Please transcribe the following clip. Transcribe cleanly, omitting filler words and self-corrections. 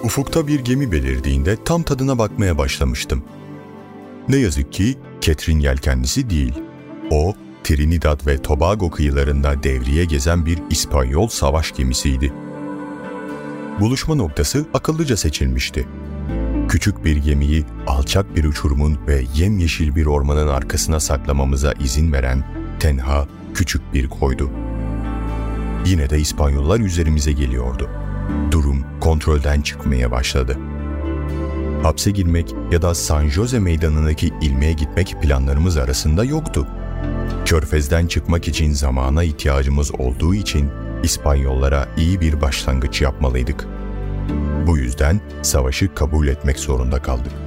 Ufukta bir gemi belirdiğinde tam tadına bakmaya başlamıştım. Ne yazık ki Catherine yelkenlisi değil. O, Trinidad ve Tobago kıyılarında devriye gezen bir İspanyol savaş gemisiydi. Buluşma noktası akıllıca seçilmişti. Küçük bir gemiyi alçak bir uçurumun ve yemyeşil bir ormanın arkasına saklamamıza izin veren tenha küçük bir koydu. Yine de İspanyollar üzerimize geliyordu. Durum kontrolden çıkmaya başladı. Hapse girmek ya da San Jose meydanındaki ilmeğe gitmek planlarımız arasında yoktu. Körfez'den çıkmak için zamana ihtiyacımız olduğu için İspanyollara iyi bir başlangıç yapmalıydık. Bu yüzden savaşı kabul etmek zorunda kaldık.